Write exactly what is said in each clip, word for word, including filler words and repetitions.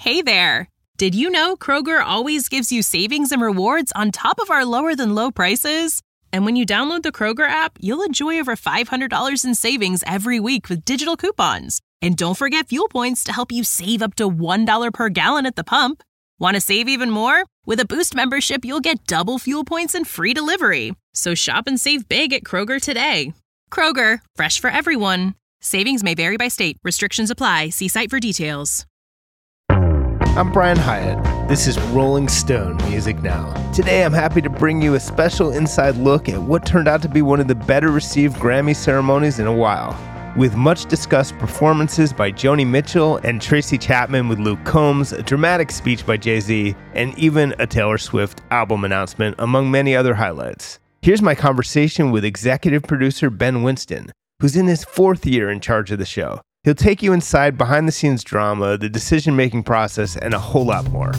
Hey there! Did you know Kroger always gives you savings and rewards on top of our lower-than-low prices? And when you download the Kroger app, you'll enjoy over five hundred dollars in savings every week with digital coupons. And don't forget fuel points to help you save up to one dollar per gallon at the pump. Want to save even more? With a Boost membership, you'll get double fuel points and free delivery. So shop and save big at Kroger today. Kroger, fresh for everyone. Savings may vary by state. Restrictions apply. See site for details. I'm Brian Hyatt. This is Rolling Stone Music Now. Today I'm happy to bring you a special inside look at what turned out to be one of the better received Grammy ceremonies in a while, with much discussed performances by Joni Mitchell and Tracy Chapman with Luke Combs, a dramatic speech by Jay-Z, and even a Taylor Swift album announcement, among many other highlights. Here's my conversation with executive producer Ben Winston, who's in his fourth year in charge of the show. He'll take you inside behind-the-scenes drama, the decision-making process, and a whole lot more.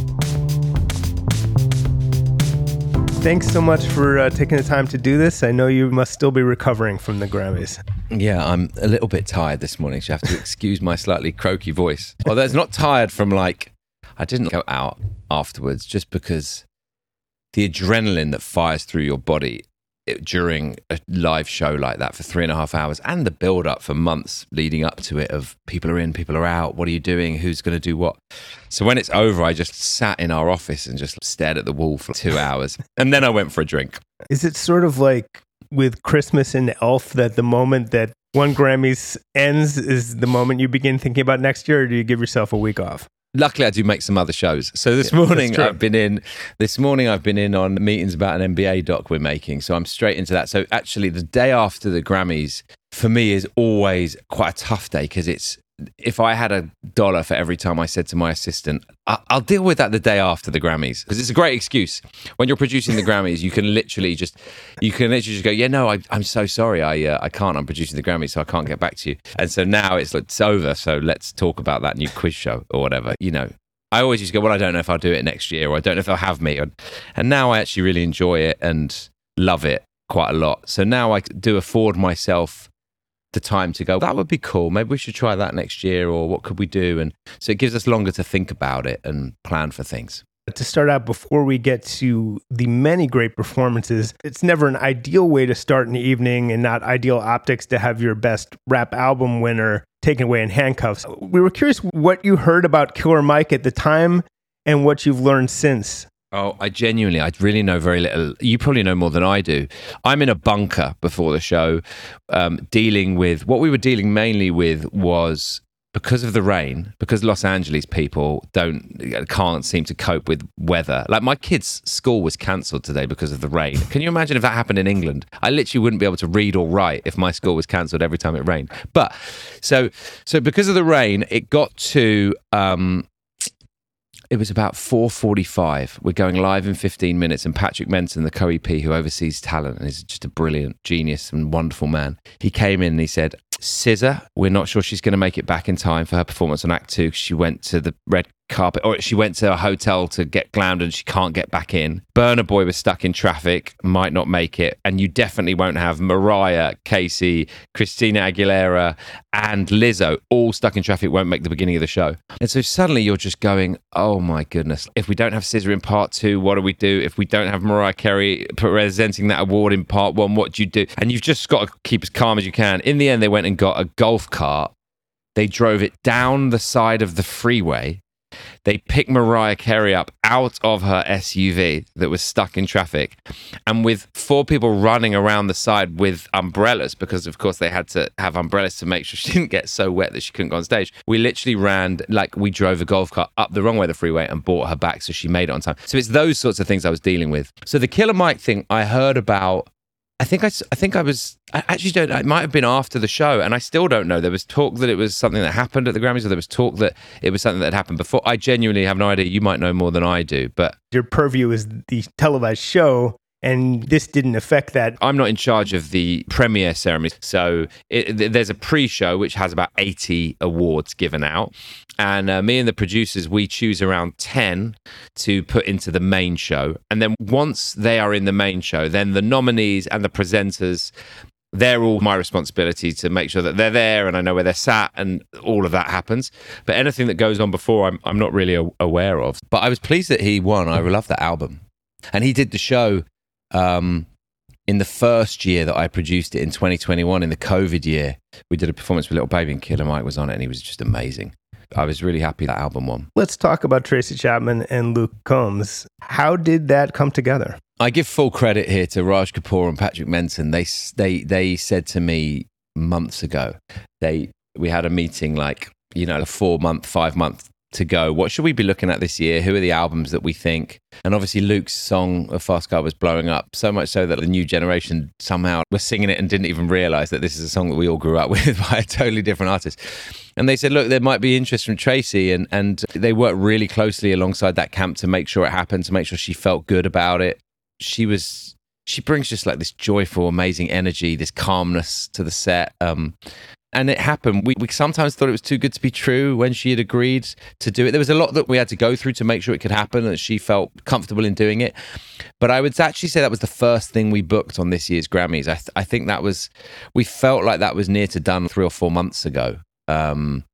Thanks so much for uh, taking the time to do this. I know you must still be recovering from the Grammys. Yeah, I'm a little bit tired this morning, so you have to excuse my slightly croaky voice. Although it's not tired from like, I didn't go out afterwards just because the adrenaline that fires through your body it, during a live show like that for three and a half hours and the build up for months leading up to it of people are in, people are out, what are you doing, who's going to do what. So when it's over, I just sat in our office and just stared at the wall for two hours and then I went for a drink. Is it sort of like with Christmas and Elf that the moment that one Grammys ends is the moment you begin thinking about next year, or do you give yourself a week off? Luckily, I do make some other shows. So this Yeah, morning, that's true. I've been in. This morning, I've been in on meetings about an N B A doc we're making. So I'm straight into that. So actually, the day after the Grammys for me is always quite a tough day because it's. If I had a dollar for every time I said to my assistant, I- I'll deal with that the day after the Grammys, because it's a great excuse. When you're producing the Grammys, you can literally just, you can literally just go, yeah, no, I, I'm so sorry, I uh, I can't. I'm producing the Grammys, so I can't get back to you. And so now it's like, it's over. So let's talk about that new quiz show or whatever. You know, I always used to go, well, I don't know if I'll do it next year, or I don't know if they'll have me. And now I actually really enjoy it and love it quite a lot. So now I do afford myself the time to go, that would be cool, maybe we should try that next year, or what could we do? And so it gives us longer to think about it and plan for things. To start out, before we get to the many great performances, it's never an ideal way to start an evening and not ideal optics to have your best rap album winner taken away in handcuffs. We were curious what you heard about Killer Mike at the time and what you've learned since. Oh, I genuinely, I really know very little. You probably know more than I do. I'm in a bunker before the show, um, dealing with, what we were dealing mainly with was, because of the rain, because Los Angeles people don't, can't seem to cope with weather. Like my kids' school was cancelled today because of the rain. Can you imagine if that happened in England? I literally wouldn't be able to read or write if my school was cancelled every time it rained. But, so, so because of the rain, it got to, um, it was about four forty-five. We're going live in fifteen minutes, and Patrick Menton, the co-E P who oversees talent and is just a brilliant genius and wonderful man, he came in and he said, S Z A, we're not sure she's going to make it back in time for her performance on Act Two. She went to the red carpet, or she went to a hotel to get glammed and she can't get back in. Burna Boy was stuck in traffic, might not make it. And you definitely won't have Mariah, Casey, Christina Aguilera, and Lizzo all stuck in traffic, won't make the beginning of the show. And so suddenly you're just going, oh my goodness, if we don't have S Z A in part two, what do we do? If we don't have Mariah Carey presenting that award in part one, what do you do? And you've just got to keep as calm as you can. In the end, they went and got a golf cart. They drove it down the side of the freeway. They picked Mariah Carey up out of her S U V that was stuck in traffic, and with four people running around the side with umbrellas, because of course they had to have umbrellas to make sure she didn't get so wet that she couldn't go on stage. We literally ran, like we drove a golf cart up the wrong way of the freeway and brought her back so she made it on time. So it's those sorts of things I was dealing with. So the Killer Mike thing I heard about, I think I, I think I was, I actually don't, it might have been after the show, and I still don't know. There was talk that it was something that happened at the Grammys, or there was talk that it was something that had happened before. I genuinely have no idea. You might know more than I do, but Your purview is the televised show, and this didn't affect that. I'm not in charge of the premiere ceremony. So it, there's a pre-show which has about eighty awards given out. And uh, me and the producers, we choose around ten to put into the main show. And then once they are in the main show, then the nominees and the presenters they're all my responsibility to make sure that they're there and I know where they're sat and all of that happens. But anything that goes on before, I'm I'm not really a- aware of. But I was pleased that he won. I love that album. And he did the show um, in the first year that I produced it in twenty twenty-one, in the COVID year. We did a performance with Little Baby and Killer Mike was on it and he was just amazing. I was really happy that album won. Let's talk about Tracy Chapman and Luke Combs. How did that come together? I give full credit here to Raj Kapoor and Patrick Menton. They they they said to me months ago, they we had a meeting like, you know, a four month, five month to go. What should we be looking at this year? Who are the albums that we think? And obviously Luke's song of Fast Car was blowing up, so much so that the new generation somehow was singing it and didn't even realize that this is a song that we all grew up with by a totally different artist. And they said, look, there might be interest from Tracy. And, and they worked really closely alongside that camp to make sure it happened, to make sure she felt good about it. She was, she brings just like this joyful, amazing energy, this calmness to the set. Um, and it happened. We, we sometimes thought it was too good to be true when she had agreed to do it. There was a lot that we had to go through to make sure it could happen and she felt comfortable in doing it. But I would actually say that was the first thing we booked on this year's Grammys. I, th- I think that was, we felt like that was near to done three or four months ago. Um,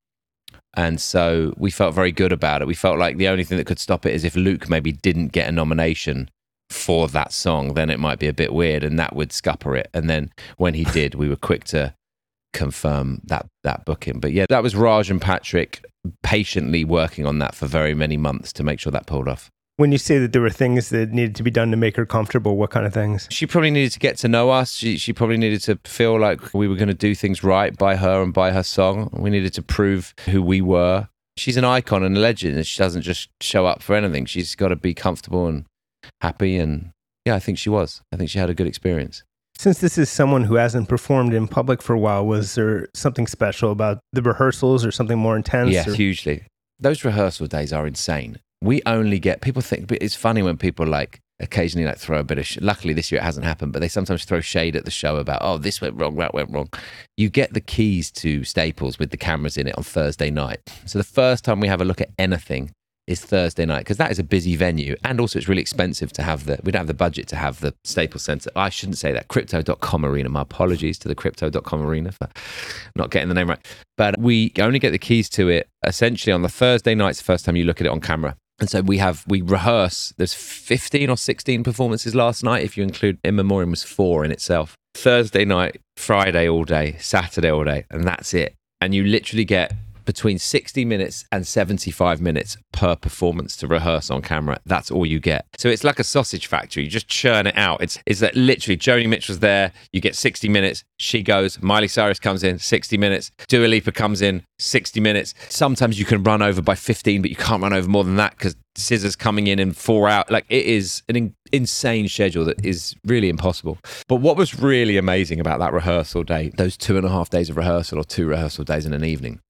and so we felt very good about it. We felt like the only thing that could stop it is if Luke maybe didn't get a nomination for that song, then it might be a bit weird and that would scupper it. And then when he did, we were quick to confirm that that booking. But yeah, that was Raj and Patrick patiently working on that for very many months to make sure that pulled off. When you say that there were things that needed to be done to make her comfortable, what kind of things? She probably needed to get to know us. She, she probably needed to feel like we were going to do things right by her and by her song. We needed to prove who we were. She's an icon and a legend, and she doesn't just show up for anything. She's got to be comfortable and happy. And yeah, I think she was. I think she had a good experience. Since this is someone who hasn't performed in public for a while, was there something special about the rehearsals or something more intense? Yes, or? hugely. Those rehearsal days are insane. We only get, people think, it's funny when people like occasionally like throw a bit of, sh- luckily this year it hasn't happened, but they sometimes throw shade at the show about, oh, this went wrong, that went wrong. You get the keys to Staples with the cameras in it on Thursday night. So the first time we have a look at anything is Thursday night, because that is a busy venue. And also it's really expensive to have the, we don't have the budget to have the Staples Center. I shouldn't say that, Crypto dot com Arena. My apologies to the Crypto dot com Arena for not getting the name right. But we only get the keys to it essentially on the Thursday night. It's the first time you look at it on camera. And so we have, we rehearse, there's fifteen or sixteen performances last night. If you include In Memoriam was four in itself. Thursday night, Friday all day, Saturday all day, and that's it. And you literally get between sixty minutes and seventy-five minutes per performance to rehearse on camera. That's all you get. So it's like a sausage factory. You just churn it out. It's, it's that literally Joni Mitchell's there. You get sixty minutes. She goes. Miley Cyrus comes in, sixty minutes. Dua Lipa comes in, sixty minutes. Sometimes you can run over by fifteen, but you can't run over more than that because S Z A's coming in and four out. Like, it is an in- insane schedule that is really impossible. But what was really amazing about that rehearsal day, those two and a half days of rehearsal or two rehearsal days in an evening,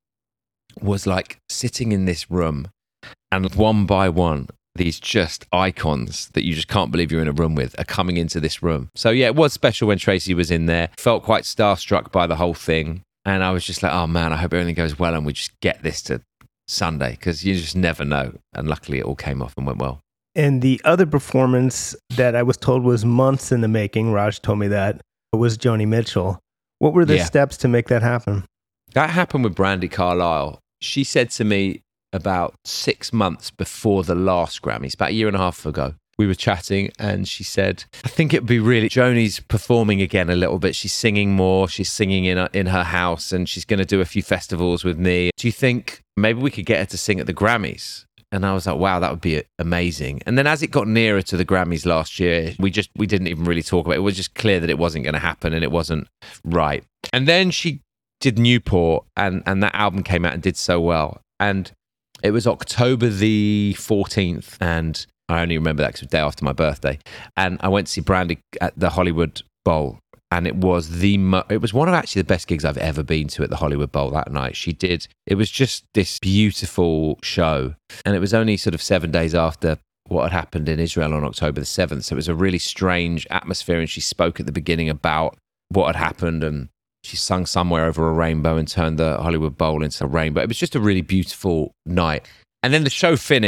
was like sitting in this room and one by one, these just icons that you just can't believe you're in a room with are coming into this room. So yeah, it was special when Tracy was in there. Felt quite starstruck by the whole thing. And I was just like, oh man, I hope everything goes well and we just get this to Sunday, because you just never know. And luckily it all came off and went well. And the other performance that I was told was months in the making, Raj told me that, was Joni Mitchell. What were the Yeah. steps to make that happen? That happened with Brandi Carlile. She said to me about six months before the last Grammys, about a year and a half ago, we were chatting and she said, I think it'd be really, Joni's performing again a little bit. She's singing more. She's singing in her, in her house and she's going to do a few festivals with me. Do you think maybe we could get her to sing at the Grammys? And I was like, wow, that would be amazing. And then as it got nearer to the Grammys last year, we just, we didn't even really talk about it. It was just clear that it wasn't going to happen and it wasn't right. And then she did Newport and, and that album came out and did so well. And it was October the fourteenth and I only remember that because it was the day after my birthday. And I went to see Brandi at the Hollywood Bowl. And it was the mo- it was one of actually the best gigs I've ever been to at the Hollywood Bowl that night. She did, it was just this beautiful show. And it was only sort of seven days after what had happened in Israel on October the seventh. So it was a really strange atmosphere. And she spoke at the beginning about what had happened. And she sung Somewhere Over a Rainbow and turned the Hollywood Bowl into a rainbow. It was just a really beautiful night. And then the show finished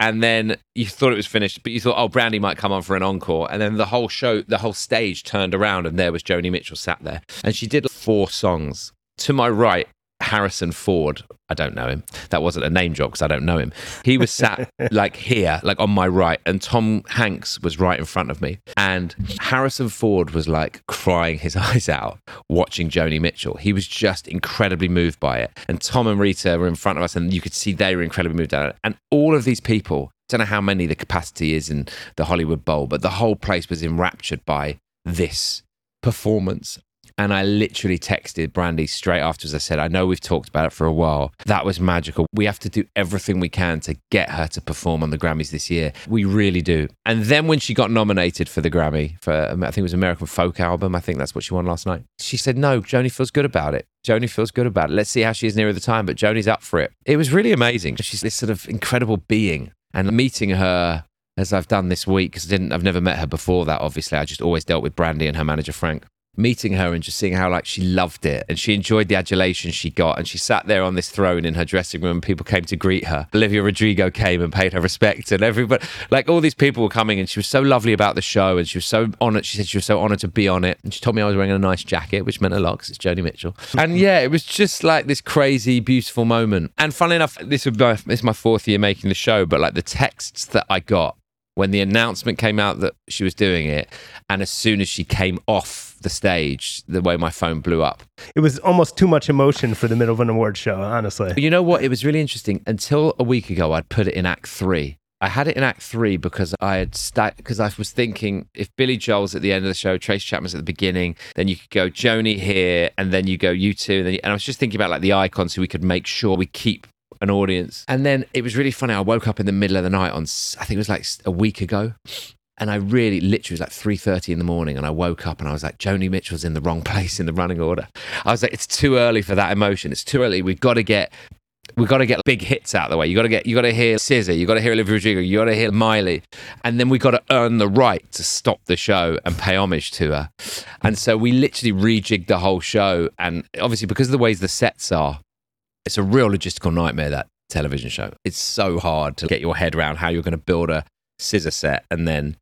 And then you thought it was finished, but you thought, oh, Brandy might come on for an encore. And then the whole show, the whole stage turned around and there was Joni Mitchell sat there. And she did four songs. To my right, Harrison Ford, I don't know him. That wasn't a name drop because I don't know him. He was sat like here, like on my right, and Tom Hanks was right in front of me. And Harrison Ford was like crying his eyes out watching Joni Mitchell. He was just incredibly moved by it. And Tom and Rita were in front of us and you could see they were incredibly moved by it. And all of these people, I don't know how many the capacity is in the Hollywood Bowl, but the whole place was enraptured by this performance. And I literally texted Brandy straight afterwards. I said, I know we've talked about it for a while. That was magical. We have to do everything we can to get her to perform on the Grammys this year. We really do. And then when she got nominated for the Grammy, for I think it was American Folk Album, I think that's what she won last night. She said, no, Joni feels good about it. Joni feels good about it. Let's see how she is nearer the time, but Joni's up for it. It was really amazing. She's this sort of incredible being. And meeting her, as I've done this week, because I didn't, I've never met her before that, obviously. I just always dealt with Brandy and her manager, Frank. Meeting her and just seeing how like she loved it and she enjoyed the adulation she got, and she sat there on this throne in her dressing room and people came to greet her. Olivia Rodrigo came and paid her respect, and everybody, like all these people were coming, and she was so lovely about the show and she was so honoured. She said she was so honoured to be on it, and she told me I was wearing a nice jacket, which meant a lot because it's Joni Mitchell. And yeah, it was just like this crazy beautiful moment. And funnily enough, this would be my, this is my fourth year making the show, but like the texts that I got when the announcement came out that she was doing it, and as soon as she came off the stage, the way my phone blew up. It was almost too much emotion for the middle of an award show, honestly. You know what? It was really interesting. Until a week ago, I'd put it in Act Three. I had it in Act Three because I had sta- because I was thinking if Billy Joel's at the end of the show, Tracy Chapman's at the beginning, then you could go Joni here, and then you go U two, and, then you, and I was just thinking about like the icons who we could make sure we keep an audience. And then it was really funny. I woke up in the middle of the night on, I think it was like a week ago. And I really, literally, it was like three thirty in the morning, and I woke up and I was like, Joni Mitchell's in the wrong place in the running order. I was like, it's too early for that emotion. It's too early. We've got to get, we've got to get big hits out of the way. You got to get, you got to hear S Z A, you got to hear Olivia Rodrigo, you got to hear Miley, and then we got to earn the right to stop the show and pay homage to her. And so we literally rejigged the whole show, and obviously because of the ways the sets are, it's a real logistical nightmare, that television show. It's so hard to get your head around how you're going to build a scissor set, and then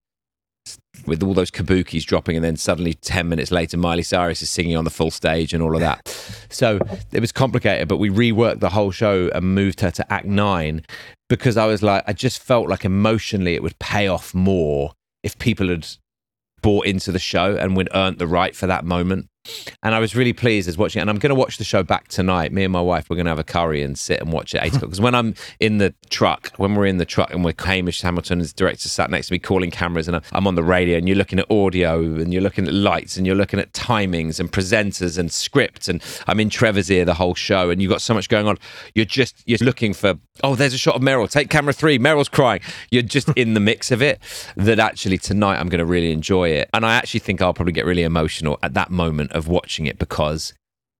with all those kabukis dropping, and then suddenly ten minutes later Miley Cyrus is singing on the full stage and all of that. So it was complicated, but we reworked the whole show and moved her to Act Nine because I was like, I just felt like emotionally it would pay off more if people had bought into the show and would earned the right for that moment. And I was really pleased as watching it. And I'm going to watch the show back tonight. Me and my wife, we're going to have a curry and sit and watch it at eight o'clock. Because when I'm in the truck, when we're in the truck and we're Hamish Hamilton, as director, sat next to me calling cameras, and I'm on the radio, and you're looking at audio, and you're looking at lights, and you're looking at timings and presenters and scripts, and I'm in Trevor's ear the whole show, and you've got so much going on. You're just, you're looking for, oh, there's a shot of Meryl. Take camera three. Meryl's crying. You're just in the mix of it. That actually tonight I'm going to really enjoy it. And I actually think I'll probably get really emotional at that moment of watching it, because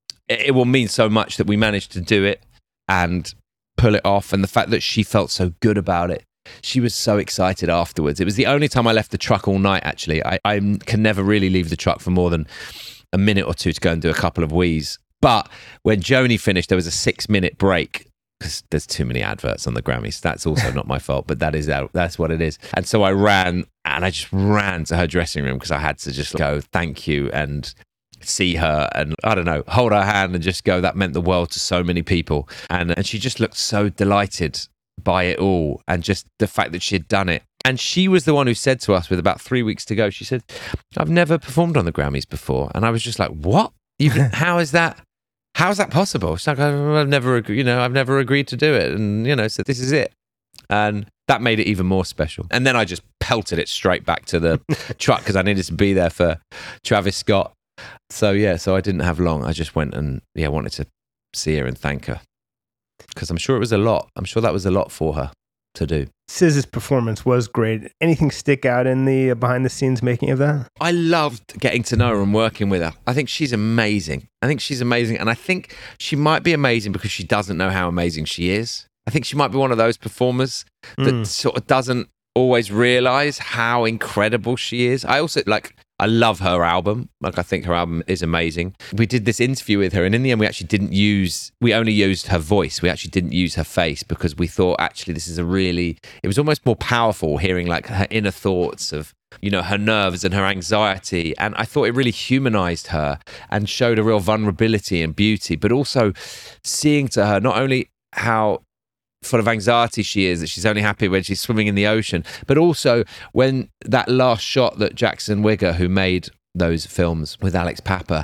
it will mean so much that we managed to do it and pull it off, and the fact that she felt so good about it. She was so excited afterwards. It was the only time I left the truck all night, actually. I, I can never really leave the truck for more than a minute or two to go and do a couple of wheeze. But when Joni finished, there was a six minute break, because there's too many adverts on the Grammys. That's also not my fault, but that is that's what it is. And so I ran, and I just ran to her dressing room because I had to just go, thank you, and see her, and I don't know, hold her hand and just go, that meant the world to so many people. And and she just looked so delighted by it all, and just the fact that she had done it. And she was the one who said to us with about three weeks to go, she said, I've never performed on the Grammys before. And I was just like, what? Even how is that? How is that possible? She's like, I've never, you know, I've never agreed to do it. And, you know, so this is it. And that made it even more special. And then I just pelted it straight back to the truck because I needed to be there for Travis Scott. So, yeah, so I didn't have long. I just went and, yeah, wanted to see her and thank her, because I'm sure it was a lot. I'm sure that was a lot for her to do. S Z A's performance was great. Anything stick out in the behind-the-scenes making of that? I loved getting to know her and working with her. I think she's amazing. I think she's amazing. And I think she might be amazing because she doesn't know how amazing she is. I think she might be one of those performers that mm. sort of doesn't always realise how incredible she is. I also, like, I love her album. Like, I think her album is amazing. We did this interview with her, and in the end, we actually didn't use, we only used her voice. We actually didn't use her face because we thought, actually, this is a really, it was almost more powerful hearing like her inner thoughts of, you know, her nerves and her anxiety. And I thought it really humanized her and showed a real vulnerability and beauty, but also seeing to her not only how full of anxiety she is, that she's only happy when she's swimming in the ocean, but also when that last shot that Jackson Wigger, who made those films with Alex Papa,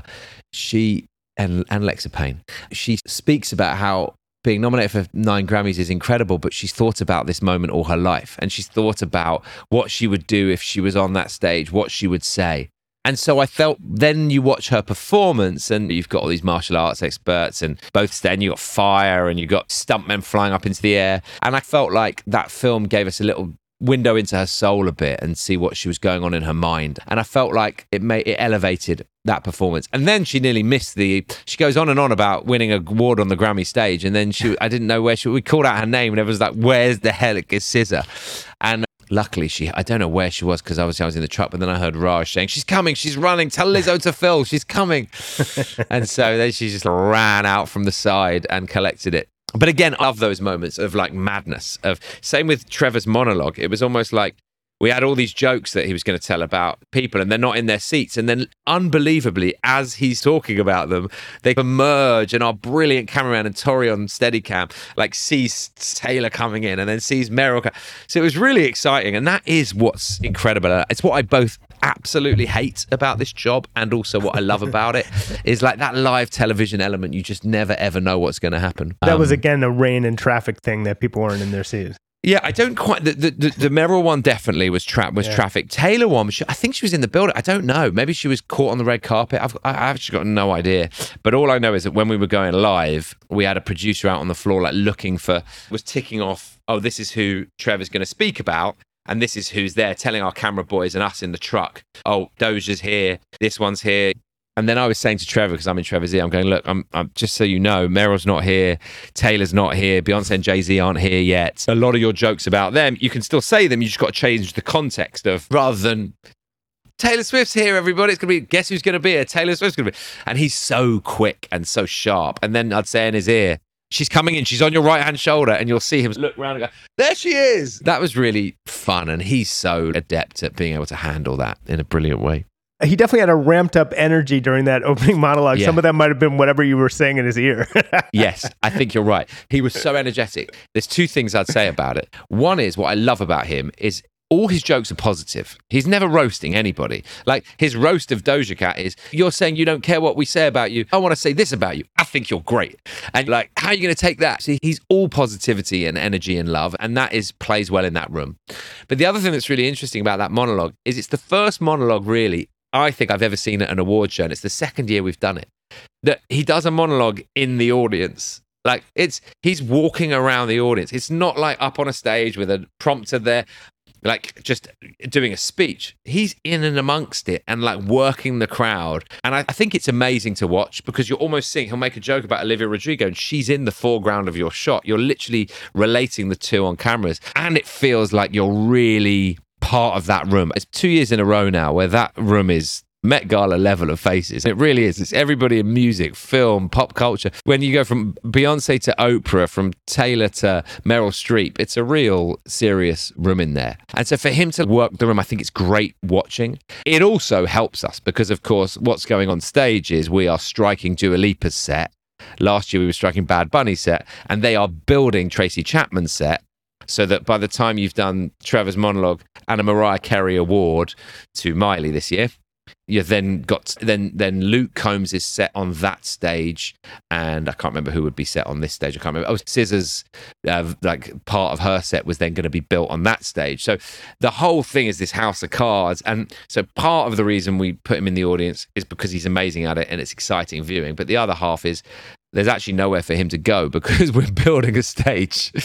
she and, and Lexa Payne, she speaks about how being nominated for nine Grammys is incredible, but she's thought about this moment all her life, and she's thought about what she would do if she was on that stage, what she would say. And so I felt, then you watch her performance and you've got all these martial arts experts and both stand, you got fire and you got stuntmen flying up into the air. And I felt like that film gave us a little window into her soul a bit and see what she was going on in her mind. And I felt like it made it elevated that performance. And then she nearly missed the, she goes on and on about winning an award on the Grammy stage. And then she, I didn't know where she, we called out her name and everyone was like, where's the hell is S Z A? And luckily, she, I don't know where she was because obviously I was in the truck, but then I heard Raj saying, she's coming, she's running, tell Lizzo to fill, she's coming. And so then she just ran out from the side and collected it. But again, I love those moments of like madness. Of same with Trevor's monologue. It was almost like we had all these jokes that he was going to tell about people and they're not in their seats. And then unbelievably, as he's talking about them, they emerge and our brilliant cameraman and Tori on Steadicam like sees Taylor coming in and then sees Meryl. So it was really exciting. And that is what's incredible. It's what I both absolutely hate about this job and also what I love about it is like that live television element. You just never, ever know what's going to happen. That um, was, again, a rain and traffic thing that people weren't in their seats. Yeah, I don't quite. The the, the, the Meryl one definitely was tra- was yeah. traffic. Taylor one, she, I think she was in the building. I don't know. Maybe she was caught on the red carpet. I've I actually got no idea. But all I know is that when we were going live, we had a producer out on the floor, like looking for, was ticking off. Oh, this is who Trevor's going to speak about, and this is who's there, telling our camera boys and us in the truck. Oh, Doja's here. This one's here. And then I was saying to Trevor, because I'm in Trevor's ear, I'm going, look, I'm, I'm just so you know, Meryl's not here, Taylor's not here, Beyonce and Jay-Z aren't here yet. A lot of your jokes about them, you can still say them, you just got to change the context of, rather than, Taylor Swift's here, everybody, it's going to be, guess who's going to be here? Taylor Swift's going to be. And he's so quick and so sharp. And then I'd say in his ear, she's coming in, she's on your right-hand shoulder, and you'll see him look around and go, there she is. That was really fun, and he's so adept at being able to handle that in a brilliant way. He definitely had a ramped up energy during that opening monologue. Yeah. Some of that might have been whatever you were saying in his ear. Yes, I think you're right. He was so energetic. There's two things I'd say about it. One is, what I love about him is all his jokes are positive. He's never roasting anybody. Like his roast of Doja Cat is, you're saying you don't care what we say about you. I want to say this about you. I think you're great. And like, how are you going to take that? See, he's all positivity and energy and love. And that is plays well in that room. But the other thing that's really interesting about that monologue is it's the first monologue really I think I've ever seen at an award show, and it's the second year we've done it, that he does a monologue in the audience. Like it's, he's walking around the audience. It's not like up on a stage with a prompter there, like just doing a speech. He's in and amongst it and like working the crowd. And I, I think it's amazing to watch because you're almost seeing, he'll make a joke about Olivia Rodrigo and she's in the foreground of your shot. You're literally relating the two on cameras. And it feels like you're really part of that room. It's two years in a row now where that room is Met Gala level of faces. It really is. It's everybody in music, film, pop culture. When you go from Beyonce to Oprah, from Taylor to Meryl Streep, it's a real serious room in there. And so for him to work the room, I think it's great watching. It also helps us because, of course, what's going on stage is we are striking Dua Lipa's set. Last year we were striking Bad Bunny's set, and they are building Tracy Chapman's set. So that by the time you've done Trevor's monologue and a Mariah Carey award to Miley this year, you've then got then then Luke Combs is set on that stage, and I can't remember who would be set on this stage. I can't remember. Oh, S Z A's uh, like part of her set was then going to be built on that stage. So the whole thing is this house of cards, and so part of the reason we put him in the audience is because he's amazing at it and it's exciting viewing. But the other half is, there's actually nowhere for him to go because we're building a stage.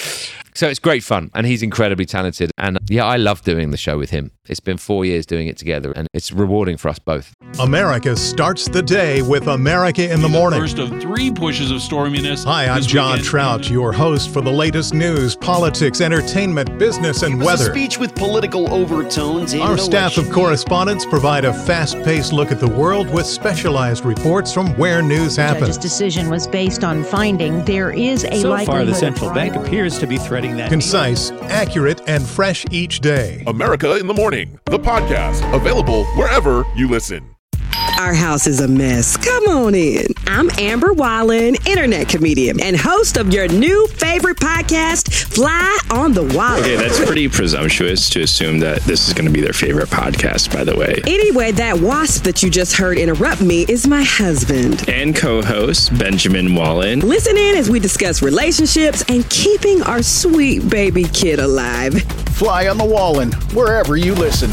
So it's great fun, and he's incredibly talented. And yeah, I love doing the show with him. It's been four years doing it together, and it's rewarding for us both. America starts the day with America in the Morning. First of three pushes of storminess. Hi, I'm John weekend. Trout, your host for the latest news, politics, entertainment, business, and it was weather. A speech with political overtones. Our staff of correspondents provide a fast-paced look at the world with specialized reports from where news happens. The judge's decision was based on finding there is a so likelihood. So far, the central of bank appears to be threading that. Concise, accurate, and fresh each day. America in the Morning, the podcast, available wherever you listen. Our house is a mess. Come on in. I'm Amber Wallen, internet comedian and host of your new favorite podcast, Fly on the Wall. Okay, that's pretty presumptuous to assume that this is going to be their favorite podcast, by the way. Anyway, that wasp that you just heard interrupt me is my husband. And co-host, Benjamin Wallen. Listen in as we discuss relationships and keeping our sweet baby kid alive. Fly on the Wallen, wherever you listen.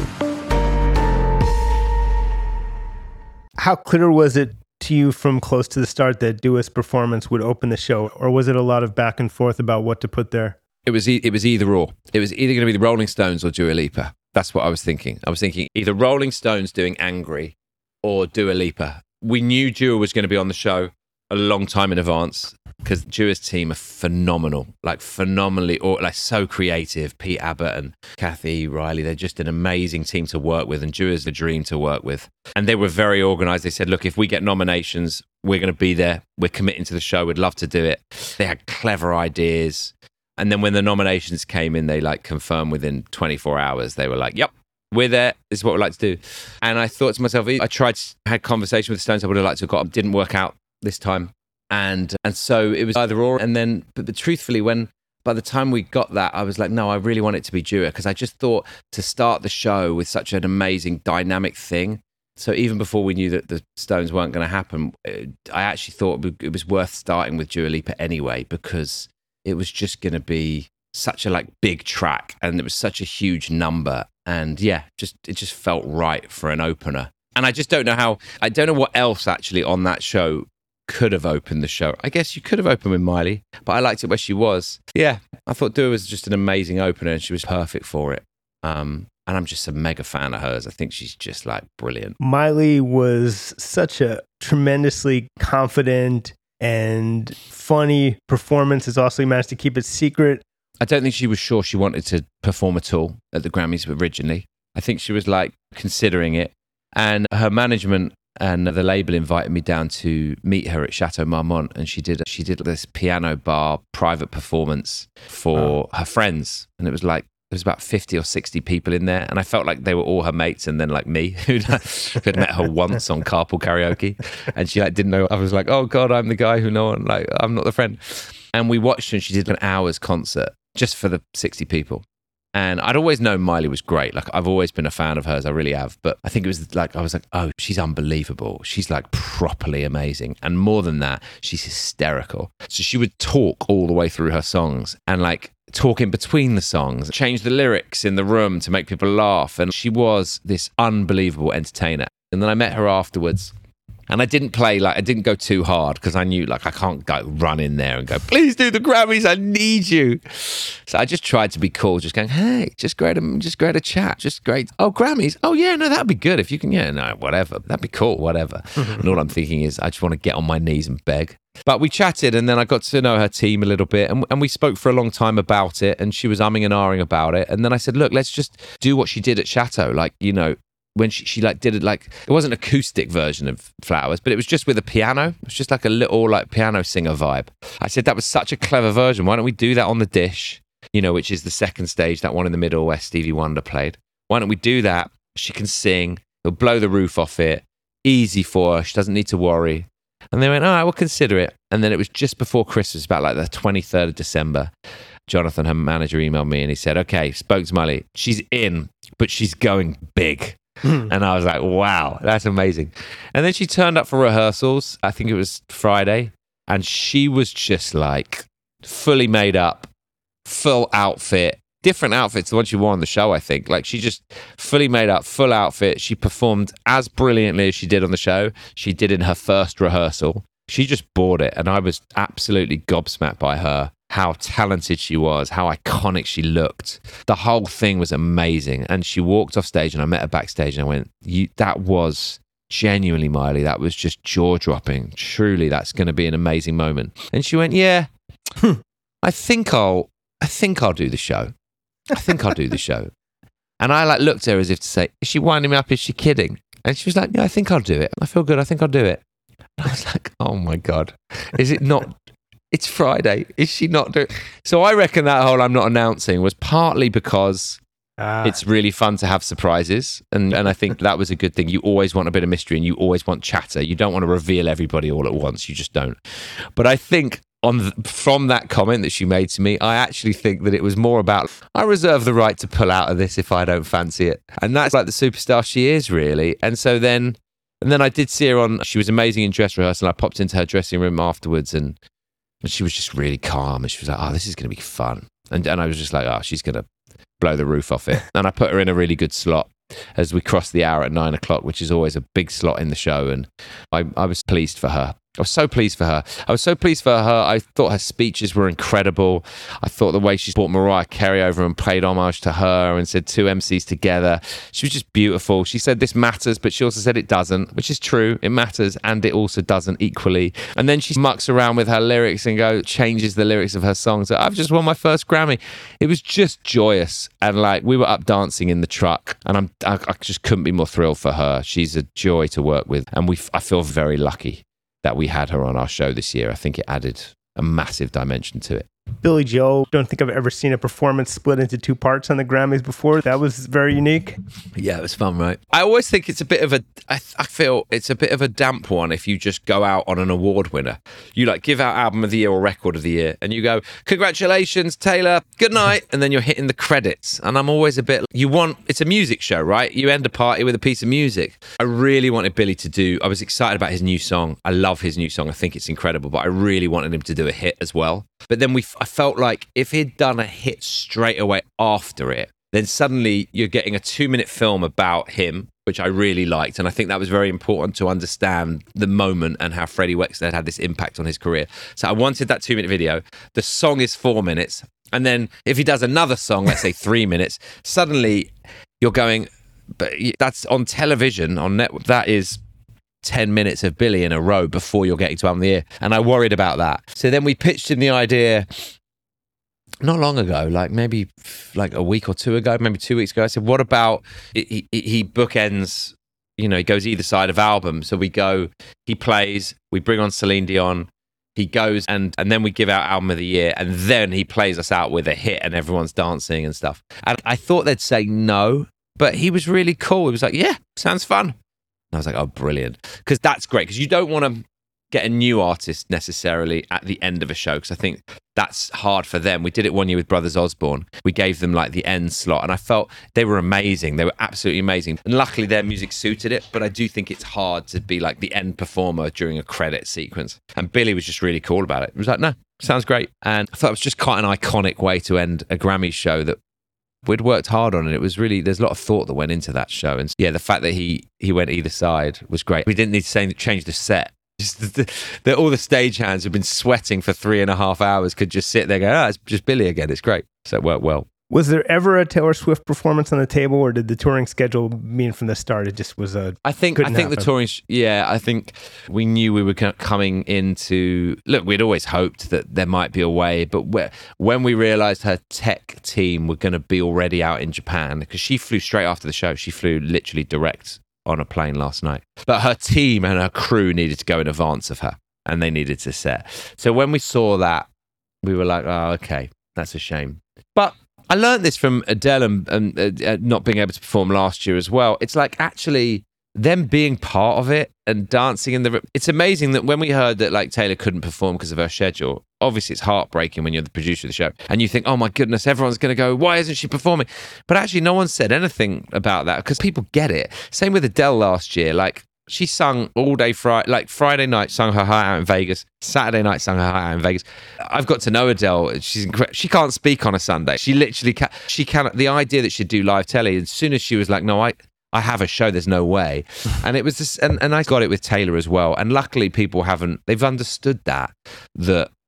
How clear was it to you from close to the start that Duet's performance would open the show, or was it a lot of back and forth about what to put there? It was e- it was either or. It was either going to be the Rolling Stones or Dua Lipa. That's what I was thinking. I was thinking either Rolling Stones doing Angry or Dua Lipa. We knew Dua was going to be on the show a long time in advance because Dua's team are phenomenal, like phenomenally, or like so creative. Pete Abbott and Kathy Riley, they're just an amazing team to work with, and Dua's a dream to work with. And they were very organized. They said, look, if we get nominations, we're going to be there. We're committing to the show. We'd love to do it. They had clever ideas. And then when the nominations came in, they like confirmed within twenty-four hours. They were like, yep, we're there. This is what we'd like to do. And I thought to myself, I tried, had conversation with the Stones I would have liked to have got. Didn't work out this time. And and so it was either or. And then, but, but truthfully, when by the time we got that, I was like, no, I really want it to be Dua, because I just thought to start the show with such an amazing dynamic thing. So even before we knew that the Stones weren't going to happen, I actually thought it was worth starting with Dua Lipa anyway, because it was just going to be such a like big track, and it was such a huge number. And yeah, just it just felt right for an opener. And I just don't know how, I don't know what else actually on that show could have opened the show. I guess you could have opened with Miley, but I liked it where she was. Yeah, I thought Dua was just an amazing opener, and she was perfect for it. Um, and I'm just a mega fan of hers. I think she's just like brilliant. Miley was such a tremendously confident and funny performance. As also, he managed to keep it secret. I don't think she was sure she wanted to perform at all at the Grammys originally. I think she was like considering it. And her management and the label invited me down to meet her at Chateau Marmont, and she did she did this piano bar private performance for oh. her friends, and it was like there was about fifty or sixty people in there, and I felt like they were all her mates, and then like me who'd had met her once on Carpool Karaoke, and she like didn't know. I was like, oh god, I'm the guy who no one like I'm not the friend. And we watched her, and she did an hour's concert just for the sixty people. And I'd always known Miley was great. Like, I've always been a fan of hers. I really have. But I think it was like, I was like, oh, she's unbelievable. She's like properly amazing. And more than that, she's hysterical. So she would talk all the way through her songs and like talk in between the songs, change the lyrics in the room to make people laugh. And she was this unbelievable entertainer. And then I met her afterwards. And I didn't play, like, I didn't go too hard because I knew, like, I can't go run in there and go, please do the Grammys, I need you. So I just tried to be cool, just going, hey, just great, just great a chat, just great. Oh, Grammys? Oh, yeah, no, that'd be good if you can, yeah, no, whatever. That'd be cool, whatever. And all I'm thinking is, I just want to get on my knees and beg. But we chatted, and then I got to know her team a little bit, and, and we spoke for a long time about it, and she was umming and ahhing about it. And then I said, look, let's just do what she did at Chateau, like, you know, when she, she like did it, like it wasn't an acoustic version of Flowers, but it was just with a piano. It was just like a little like piano singer vibe. I said that was such a clever version. Why don't we do that on the dish, you know, which is the second stage, that one in the middle where Stevie Wonder played. Why don't we do that? She can sing. It'll blow the roof off it. Easy for her. She doesn't need to worry. And they went, all right, we'll consider it. And then it was just before Christmas, about like the twenty-third of December. Jonathan, her manager, emailed me and he said, okay, spoke to Miley. She's in, but she's going big. And I was like, wow, that's amazing. And then she turned up for rehearsals. I think it was Friday. And she was just like fully made up, full outfit, different outfits to the one she wore on the show, I think. Like she just fully made up, full outfit. She performed as brilliantly as she did on the show. She did in her first rehearsal. She just bought it. And I was absolutely gobsmacked by her how talented she was, how iconic she looked. The whole thing was amazing. And she walked off stage and I met her backstage and I went, "You, that was genuinely, Miley, that was just jaw-dropping. Truly, that's going to be an amazing moment." And she went, "Yeah, I think I'll, I think I'll do the show. I think I'll do the show." And I like looked at her as if to say, "Is she winding me up? Is she kidding?" And she was like, "Yeah, I think I'll do it. I feel good. I think I'll do it." And I was like, "Oh my God, is it not? It's Friday. Is she not doing?" So I reckon that whole "I'm not announcing" was partly because ah. it's really fun to have surprises. And, and I think that was a good thing. You always want a bit of mystery and you always want chatter. You don't want to reveal everybody all at once. You just don't. But I think on the, from that comment that she made to me, I actually think that it was more about, I reserve the right to pull out of this if I don't fancy it. And that's like the superstar she is, really. And so then, and then I did see her on, she was amazing in dress rehearsal. I popped into her dressing room afterwards and And she was just really calm. And she was like, "Oh, this is going to be fun." And and I was just like, "Oh, she's going to blow the roof off it." And I put her in a really good slot as we crossed the hour at nine o'clock, which is always a big slot in the show. And I, I was pleased for her. I was so pleased for her. I was so pleased for her. I thought her speeches were incredible. I thought the way she brought Mariah Carey over and played homage to her and said two M Cs together. She was just beautiful. She said this matters, but she also said it doesn't, which is true. It matters and it also doesn't equally. And then she mucks around with her lyrics and go changes the lyrics of her songs. So I've just won my first Grammy. It was just joyous. And like we were up dancing in the truck and I'm, I, I just couldn't be more thrilled for her. She's a joy to work with. And we, I feel very lucky that we had her on our show this year. I think it added a massive dimension to it. Billy Joel, don't think I've ever seen a performance split into two parts on the Grammys before. That was very unique. Yeah, it was fun, right? I always think it's a bit of a, I, I feel it's a bit of a damp one if you just go out on an award winner. You like give out album of the year or record of the year and you go, "Congratulations, Taylor, good night." And then you're hitting the credits. And I'm always a bit, you want, it's a music show, right? You end a party with a piece of music. I really wanted Billy to do, I was excited about his new song. I love his new song. I think it's incredible, but I really wanted him to do a hit as well. But then we, I felt like if he'd done a hit straight away after it, then suddenly you're getting a two-minute film about him, which I really liked. And I think that was very important to understand the moment and how Freddie Wexler had this impact on his career. So I wanted that two-minute video. The song is four minutes. And then if he does another song, let's say three minutes, suddenly you're going, but that's on television, on network, that is ten minutes of Billy in a row before you're getting to Album of the Year. And I worried about that. So then we pitched him the idea not long ago, like maybe like a week or two ago, maybe two weeks ago. I said, what about, he, he, he bookends, you know, he goes either side of album. So we go, he plays, we bring on Celine Dion, he goes and, and then we give out Album of the Year and then he plays us out with a hit and everyone's dancing and stuff. And I thought they'd say no, but he was really cool. He was like, "Yeah, sounds fun." And I was like, "Oh, brilliant." Because that's great, because you don't want to get a new artist necessarily at the end of a show, because I think that's hard for them. We did it one year with Brothers Osborne. We gave them like the end slot and I felt they were amazing. They were absolutely amazing. And luckily their music suited it, but I do think it's hard to be like the end performer during a credit sequence. And Billy was just really cool about it. He was like, "No, sounds great." And I thought it was just quite an iconic way to end a Grammy show that we'd worked hard on, and it was really, there's a lot of thought that went into that show. And yeah, the fact that he he went either side was great. We didn't need to say, change the set. Just the, the, all the stagehands who've been sweating for three and a half hours could just sit there and go, "Ah, it's just Billy again." It's great. So it worked well. Was there ever a Taylor Swift performance on the table, or did the touring schedule mean from the start it just was a? I think I think happen? the touring. Yeah, I think we knew we were coming into. Look, we'd always hoped that there might be a way, but when we realised her tech team were going to be already out in Japan, because she flew straight after the show, she flew literally direct on a plane last night. But her team and her crew needed to go in advance of her, and they needed to set. So when we saw that, we were like, "Oh, okay, that's a shame." But I learned this from Adele and, and uh, not being able to perform last year as well. It's like actually them being part of it and dancing in the... It's amazing that when we heard that like Taylor couldn't perform because of her schedule, obviously it's heartbreaking when you're the producer of the show and you think, "Oh my goodness, everyone's going to go, why isn't she performing?" But actually no one said anything about that because people get it. Same with Adele last year. Like she sung all day Friday, like Friday night, sung her heart out in Vegas. Saturday night, sung her heart out in Vegas. I've got to know Adele. She's incredible. She can't speak on a Sunday. She literally can't. She cannot. The idea that she'd do live telly, as soon as she was like, "No, I, I have a show. There's no way." And it was this, and, and I got it with Taylor as well. And luckily, people haven't. They've understood that that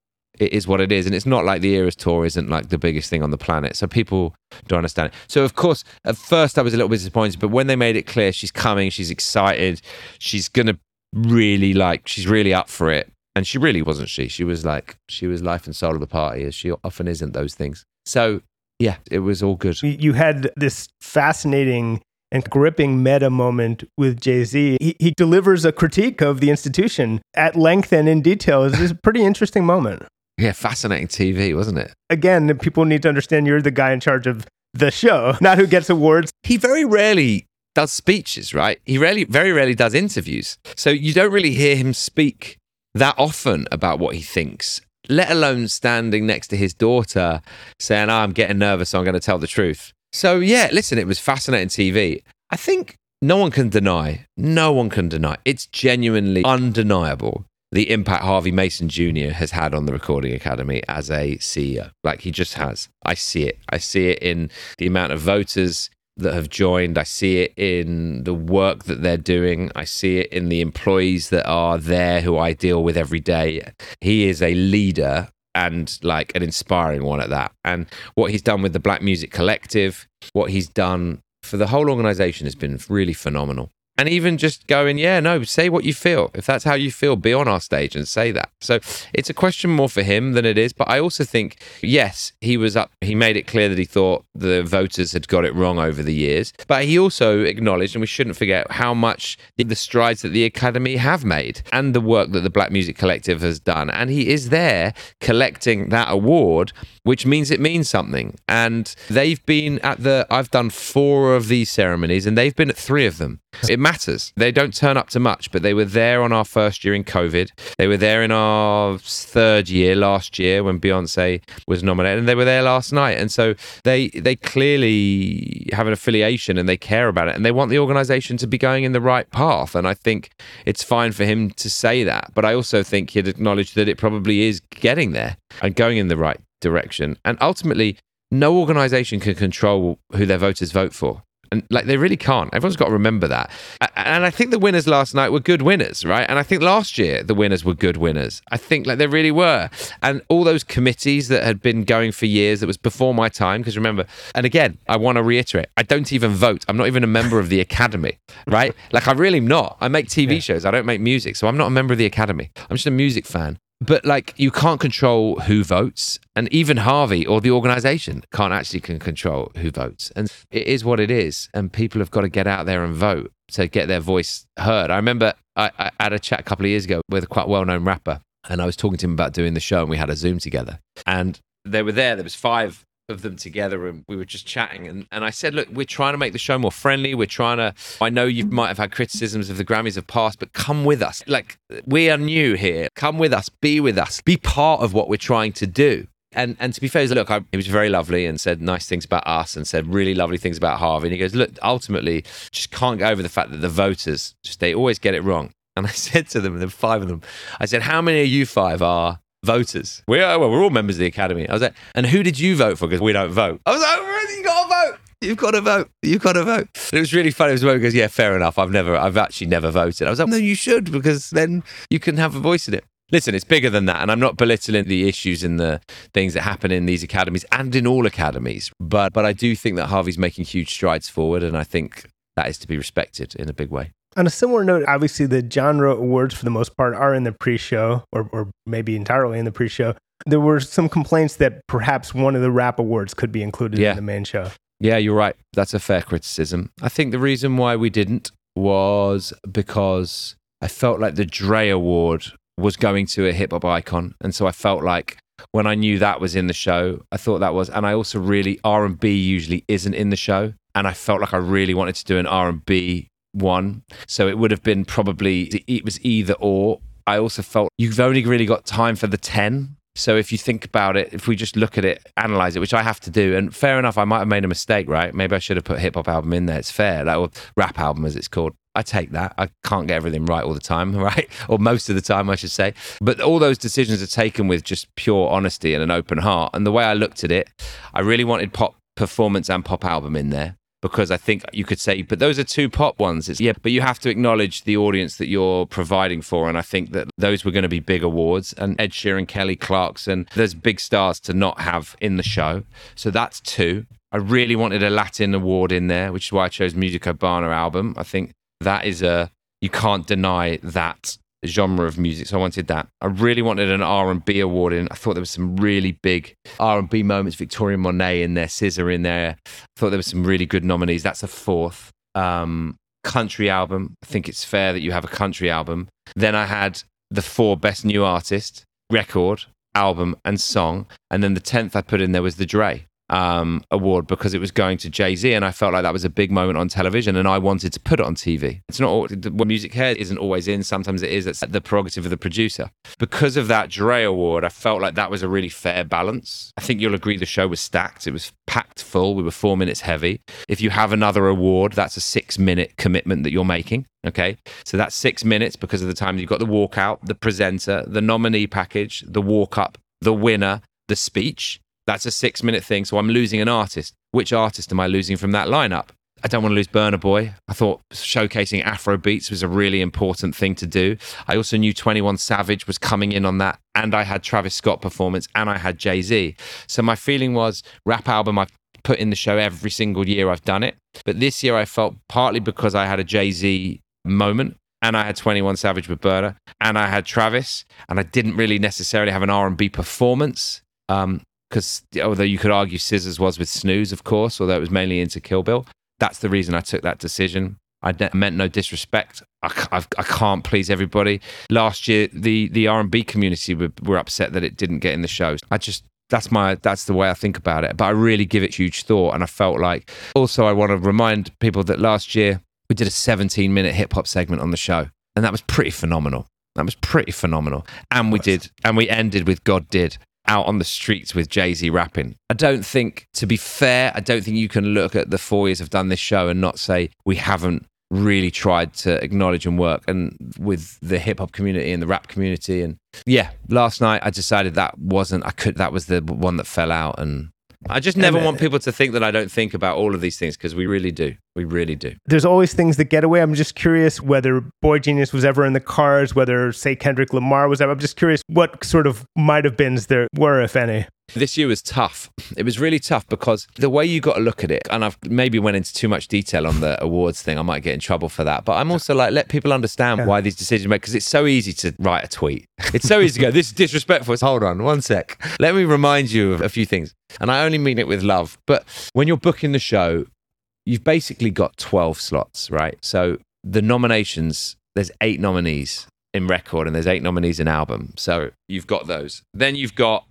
it is what it is. And it's not like the Eras Tour isn't like the biggest thing on the planet. So people don't understand it. So of course, at first I was a little bit disappointed, but when they made it clear she's coming, she's excited, she's going to really like, she's really up for it. And she really wasn't she. She was like, she was life and soul of the party, as she often isn't those things. So yeah, it was all good. You had this fascinating and gripping meta moment with Jay-Z. He, he delivers a critique of the institution at length and in detail. It's a pretty interesting moment. Yeah, fascinating T V, wasn't it? Again, people need to understand you're the guy in charge of the show, not who gets awards. He very rarely does speeches, right? He rarely, very rarely does interviews. So you don't really hear him speak that often about what he thinks, let alone standing next to his daughter saying, oh, I'm getting nervous, so I'm going to tell the truth. So yeah, listen, it was fascinating T V. I think no one can deny, no one can deny, it's genuinely undeniable the impact Harvey Mason Junior has had on the Recording Academy as a C E O. Like, he just has. I see it. I see it in the amount of voters that have joined. I see it in the work that they're doing. I see it in the employees that are there who I deal with every day. He is a leader and like an inspiring one at that. And what he's done with the Black Music Collective, what he's done for the whole organization has been really phenomenal. And even just going, yeah, no, say what you feel. If that's how you feel, be on our stage and say that. So it's a question more for him than it is. But I also think, yes, he was up. He made it clear that he thought the voters had got it wrong over the years. But he also acknowledged, and we shouldn't forget, how much the strides that the Academy have made and the work that the Black Music Collective has done. And he is there collecting that award, which means it means something. And they've been at the, I've done four of these ceremonies and they've been at three of them. It matters. They don't turn up to much, but they were there on our first year in COVID. They were there in our third year last year when Beyonce was nominated, and they were there last night. And so they they clearly have an affiliation and they care about it, and they want the organization to be going in the right path. And I think it's fine for him to say that. But I also think he'd acknowledge that it probably is getting there and going in the right direction. And ultimately, no organization can control who their voters vote for. And like, they really can't. Everyone's got to remember that. And I think the winners last night were good winners, right? And I think last year the winners were good winners. I think like they really were. And all those committees that had been going for years, that was before my time, because remember, and again, I want to reiterate, I don't even vote. I'm not even a member of the Academy, right? Like, I really am not. I make T V yeah. shows. I don't make music. So I'm not a member of the Academy. I'm just a music fan. But like, you can't control who votes, and even Harvey or the organization can't actually can control who votes. And it is what it is. And people have got to get out there and vote to get their voice heard. I remember I, I had a chat a couple of years ago with a quite well-known rapper, and I was talking to him about doing the show, and we had a Zoom together. And they were there. There was five of them together, and we were just chatting, and, and I said, look, we're trying to make the show more friendly. We're trying to, I know you might have had criticisms of the Grammys of past, but come with us. Like, we are new here. Come with us, be with us, be part of what we're trying to do. And and to be fair, look, I, he was very lovely and said nice things about us and said really lovely things about Harvey. And he goes, look, ultimately, just can't get over the fact that the voters, just they always get it wrong. And I said to them, the five of them, I said, how many of you five are voters? We are, well, we're all members of the Academy. I was like, and who did you vote for? Because we don't vote. I was like, really? You got to vote. You've got to vote. You've got to vote. And it was really funny. It was when he goes, yeah, fair enough. I've never, I've actually never voted. I was like, no, you should, because then you can have a voice in it. Listen, it's bigger than that. And I'm not belittling the issues and the things that happen in these academies and in all academies. But, but I do think that Harvey's making huge strides forward. And I think that is to be respected in a big way. On a similar note, obviously the genre awards for the most part are in the pre-show, or, or maybe entirely in the pre-show. There were some complaints that perhaps one of the rap awards could be included yeah. in the main show. Yeah, you're right. That's a fair criticism. I think the reason why we didn't was because I felt like the Dre Award was going to a hip hop icon. And so I felt like when I knew that was in the show, I thought that was, and I also really, R and B usually isn't in the show. And I felt like I really wanted to do an R and B one. So it would have been probably, it was either or. I also felt you've only really got time for the ten. So if you think about it, if we just look at it, analyze it, which I have to do, and fair enough, I might have made a mistake, right? Maybe I should have put hip hop album in there. It's fair, like, or rap album as it's called. I take that. I can't get everything right all the time, right? Or most of the time, I should say. But all those decisions are taken with just pure honesty and an open heart. And the way I looked at it, I really wanted pop performance and pop album in there. because I think you could say, but those are two pop ones. It's, yeah, but you have to acknowledge the audience that you're providing for. And I think that those were going to be big awards. And Ed Sheeran, Kelly Clarkson, there's big stars to not have in the show. So that's two. I really wanted a Latin award in there, which is why I chose Music Urbana album. I think that is a, you can't deny that genre of music, so I wanted that. I really wanted an R and B award in. I thought there was some really big R and B moments. Victoria Monet in there, S Z A in there. I thought there was some really good nominees. That's a fourth. Um, country album. I think it's fair that you have a country album. Then I had the four best new artist, record, album, and song. And then the tenth I put in there was the Dre Um, award because it was going to Jay-Z, and I felt like that was a big moment on television, and I wanted to put it on T V. It's not all, what music here isn't always in. Sometimes it is. It's the prerogative of the producer. Because of that Dre award, I felt like that was a really fair balance. I think you'll agree the show was stacked. It was packed full. We were four minutes heavy. If you have another award, that's a six-minute commitment that you're making. Okay, so that's six minutes because of the time you've got the walkout, the presenter, the nominee package, the walk-up, the winner, the speech. That's a six-minute thing, so I'm losing an artist. Which artist am I losing from that lineup? I don't want to lose Burna Boy. I thought showcasing Afro beats was a really important thing to do. I also knew twenty-one Savage was coming in on that, and I had Travis Scott performance, and I had Jay-Z. So my feeling was, rap album I've put in the show every single year I've done it. But this year I felt, partly because I had a Jay-Z moment, and I had twenty-one Savage with Burna, and I had Travis, and I didn't really necessarily have an R and B performance. Um, Because although you could argue S Z A's was with Snooze, of course, although it was mainly into Kill Bill. That's the reason I took that decision. I ne- meant no disrespect. I, I've, I can't please everybody. Last year, the the R and B community were, were upset that it didn't get in the shows. I just that's my that's the way I think about it. But I really give it huge thought, and I felt like. Also, I want to remind people that last year we did a seventeen minute hip hop segment on the show, and that was pretty phenomenal. That was pretty phenomenal. And we did, and we ended with God Did. Out on the streets with Jay-Z rapping. I don't think, to be fair, I don't think you can look at the four years I've done this show and not say we haven't really tried to acknowledge and work and with the hip hop community and the rap community. And yeah, last night I decided that wasn't, I could, that was the one that fell out. And I just never and, uh, want people to think that I don't think about all of these things, because we really do. We really do. There's always things that get away. I'm just curious whether Boy Genius was ever in the cards, whether, say, Kendrick Lamar was ever. I'm just curious what sort of might have beens there were, if any. This year was tough. It was really tough because the way you got to look at it, and I've maybe went into too much detail on the awards thing. I might get in trouble for that. But I'm also like, let people understand yeah. why these decisions are made, because it's so easy to write a tweet. It's so easy to go, this is disrespectful. It's, hold on, one sec. Let me remind you of a few things. And I only mean it with love. But when you're booking the show, you've basically got twelve slots, right? So the nominations, there's eight nominees in record and there's eight nominees in album. So you've got those. Then you've got,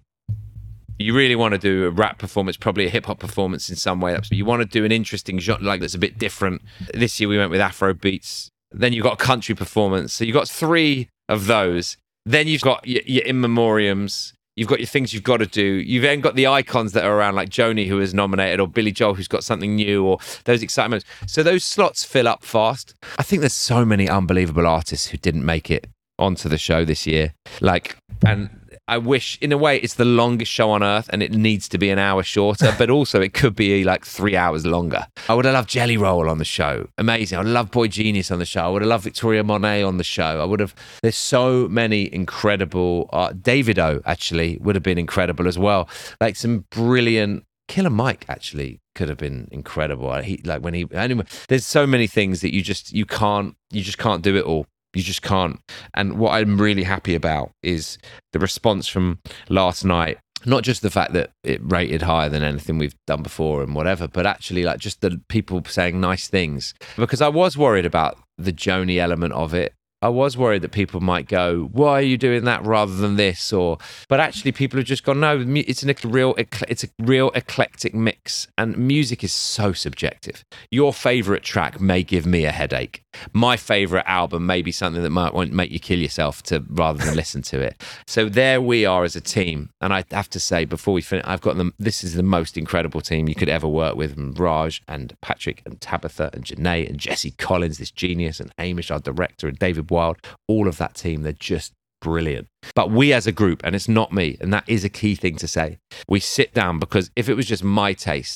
you really want to do a rap performance, probably a hip hop performance in some way. You want to do an interesting genre, like that's a bit different. This year we went with Afro beats. Then you've got a country performance. So you've got three of those. Then you've got your, your in memoriams. You've got your things you've got to do. You've then got the icons that are around, like Joni, who is nominated, or Billy Joel, who's got something new, or those excitements. So those slots fill up fast. I think there's so many unbelievable artists who didn't make it onto the show this year. Like, and I wish, in a way, it's the longest show on earth and it needs to be an hour shorter, but also it could be like three hours longer. I would have loved Jelly Roll on the show. Amazing. I would have loved Boy Genius on the show. I would have loved Victoria Monet on the show. I would have, there's so many incredible, uh, Davido actually would have been incredible as well. Like some brilliant, Killer Mike actually could have been incredible. He, like when he, anyway, there's so many things that you just, you can't, you just can't do it all. You just can't. And what I'm really happy about is the response from last night. Not just the fact that it rated higher than anything we've done before and whatever, but actually like just the people saying nice things. Because I was worried about the Joni element of it. I was worried that people might go, why are you doing that rather than this? Or, but actually people have just gone, no, it's a real, it's a real eclectic mix, and music is so subjective. Your favorite track may give me a headache. My favorite album may be something that might want make you kill yourself to rather than listen to it. So there we are as a team. And I have to say, before we finish, I've got them. This is the most incredible team you could ever work with. And Raj and Patrick and Tabitha and Janae and Jesse Collins, this genius, and Amish, our director, and David Wild, all of that team, they're just brilliant. But we as a group, and it's not me, and that is a key thing to say, we sit down, because if it was just my taste,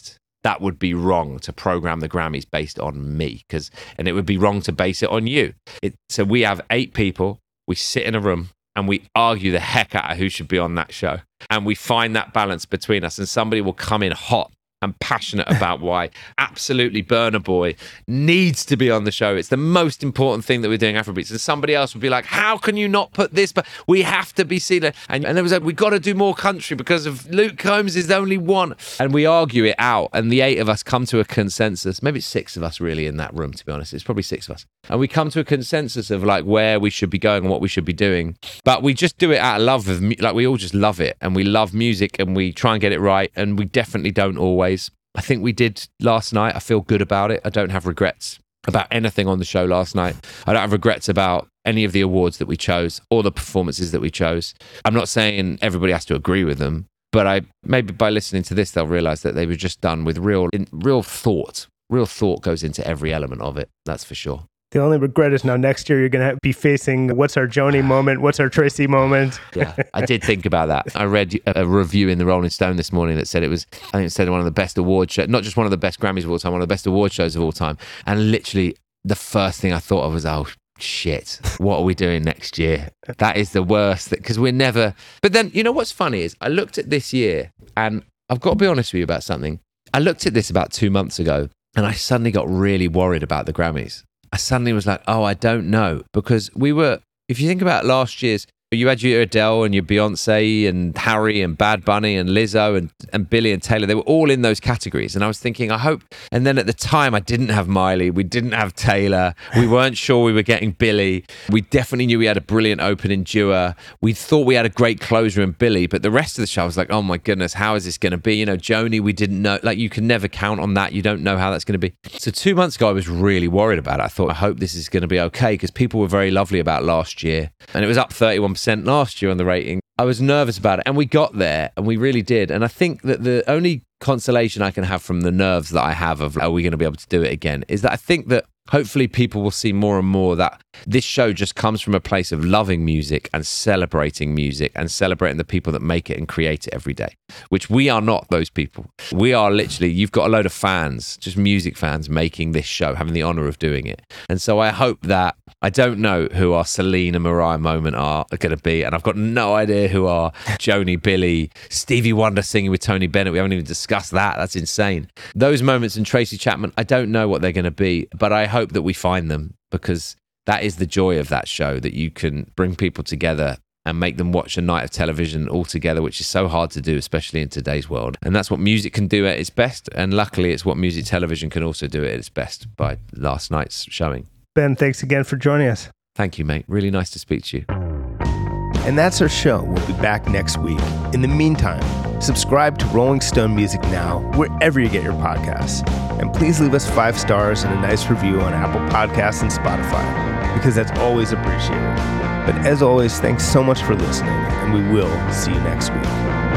that would be wrong to program the Grammys based on me, because and it would be wrong to base it on you. It, so we have eight people, we sit in a room and we argue the heck out of who should be on that show. And we find that balance between us, and somebody will come in hot and passionate about why absolutely Burna Boy needs to be on the show. It's the most important thing that we're doing Afrobeats. And somebody else would be like, how can you not put this? But we have to be seen. And, and there was like, we got to do more country because of Luke Combs is the only one. And we argue it out. And the eight of us come to a consensus. Maybe it's six of us really in that room, to be honest. It's probably six of us. And we come to a consensus of like where we should be going and what we should be doing. But we just do it out of love of, like we all just love it. And we love music and we try and get it right. And we definitely don't always. I think we did last night. I feel good about it. I don't have regrets about anything on the show last night. I don't have regrets about any of the awards that we chose or the performances that we chose. I'm not saying everybody has to agree with them, but I maybe by listening to this, they'll realize that they were just done with real, real thought. Real thought goes into every element of it. That's for sure. The only regret is now next year you're going to be facing what's our Joni moment, what's our Tracy moment. Yeah, I did think about that. I read a review in the Rolling Stone this morning that said it was, I think it said one of the best award shows, not just one of the best Grammys of all time, one of the best award shows of all time. And literally the first thing I thought of was, oh, shit, what are we doing next year? That is the worst, because we're never... But then, you know what's funny is I looked at this year, and I've got to be honest with you about something. I looked at this about two months ago, and I suddenly got really worried about the Grammys. I suddenly was like, oh, I don't know. Because we were, if you think about last year's, you had your Adele and your Beyonce and Harry and Bad Bunny and Lizzo and, and Billy and Taylor. They were all in those categories. And I was thinking, I hope. And then at the time, I didn't have Miley. We didn't have Taylor. We weren't sure we were getting Billy. We definitely knew we had a brilliant opening duo. We thought we had a great closer in Billy. But the rest of the show, I was like, oh my goodness, how is this going to be? You know, Joni, we didn't know. Like, you can never count on that. You don't know how that's going to be. So two months ago, I was really worried about it. I thought, I hope this is going to be okay, because people were very lovely about last year. And it was up thirty-one percent last year on the rating. I was nervous about it, and we got there, and we really did. And I think that the only consolation I can have from the nerves that I have of are we going to be able to do it again is that I think that hopefully people will see more and more that this show just comes from a place of loving music and celebrating music and celebrating the people that make it and create it every day, which we are not those people. We are literally, you've got a load of fans, just music fans making this show, having the honor of doing it. And so I hope that, I don't know who our Celine and Mariah moment are going to be, and I've got no idea who our Joni, Billy, Stevie Wonder singing with Tony Bennett. We haven't even discussed that. That's insane. Those moments in Tracy Chapman, I don't know what they're going to be, but I hope that we find them, because that is the joy of that show, that you can bring people together and make them watch a night of television all together, which is so hard to do, especially in today's world. And that's what music can do at its best. And luckily, it's what music television can also do at its best by last night's showing. Ben, thanks again for joining us. Thank you, mate. Really nice to speak to you. And that's our show. We'll be back next week. In the meantime, subscribe to Rolling Stone Music Now, wherever you get your podcasts. And please leave us five stars and a nice review on Apple Podcasts and Spotify, because that's always appreciated. But as always, thanks so much for listening, and we will see you next week.